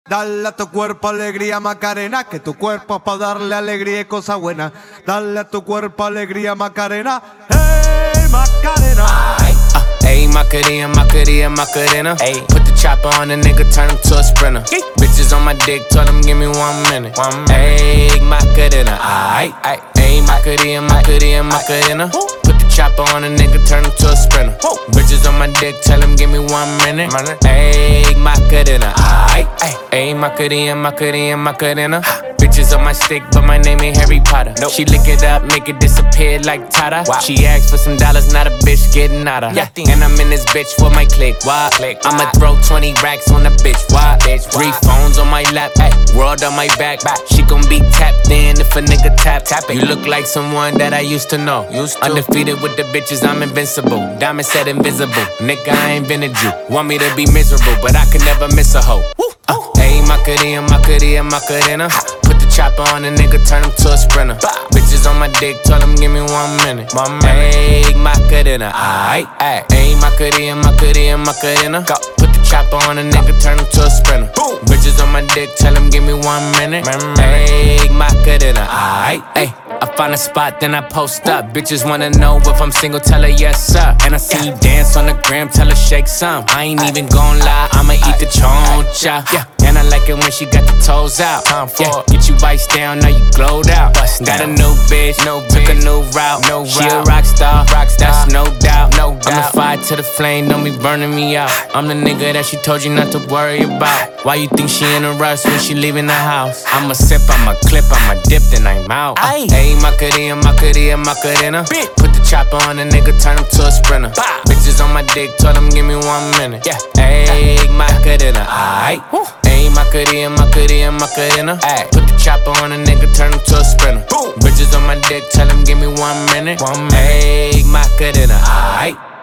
Dale a tu cuerpo alegría Macarena, que tu cuerpo es para darle alegría y cosas buenas. Dale a tu cuerpo alegría Macarena, hey Macarena. Ayy, Macarena, Macarena, Macarena. Ayy, put the chopper on the nigga, turn him to a sprinter. Bitches on my dick, tell him give me 1 minute. Ayy, Macarena, ayy, ayy, Macarena, Macarena, Macarena. Put the chopper on a nigga, turn him to a sprinter. Bitches on my dick, tell him give me 1 minute. Ayy, Macarena, ayy, ayy, Macarena, Macarena, Macarena. Bitches on my stick, but my name ain't Harry Potter. Nope. She lick it up, make it disappear like Tata. Wow. She asked for some dollars, not a bitch getting out of. Yeah. And I'm in this bitch for my click. Why? I'ma throw 20 racks on the bitch. Why? 3 phones on my lap, world on my back. She gon' be tapped in if a nigga tap it. You look like someone that I used to know. Undefeated with the bitches, I'm invincible. Diamond said invisible. Nigga, I ain't been a Jew. Want me to be miserable, but I can never miss a hoe. Ayy, Macarena, Macarena, Macarena. Put the chopper on a nigga, turn him to a sprinter. Bitches on my dick, tell him give me 1 minute. Ayy, Macarena, ayy, ayy, Macarena, Macarena, Macarena. Put the chopper on a nigga, turn him to a sprinter. Bitches on my dick, tell him give me 1 minute. Ayy, Macarena, ayy, ayy. I find a spot, then I post up. Bitches wanna know if I'm single, tell her yes, sir. And I see you dance on the gram, tell her shake some. I ain't even gon' lie, I'ma eat the choncha. Yeah, and I like it when she got the toes out. Yeah, get you iced down, now you glowed out. Got a new bitch, took a new route. She a rock star, that's no doubt. I'm a fire to the flame, don't be burning me out. I'm the nigga that she told you not to worry about. Why you think she in a rush when she leaving the house? I'ma sip, I'ma clip, I'ma dip, then I'm out. Ayy, Macarena, Macarena, Macarena. Put the chopper on a nigga, turn him to a sprinter. Bitches on my dick, tell him give me 1 minute. Ayy, Macarena, ayy, ayy, Macarena, Macarena, Macarena. Put the chopper on a nigga, turn him to a sprinter. Bitches on my dick, tell him give me 1 minute. Ayy, Macarena, ayy.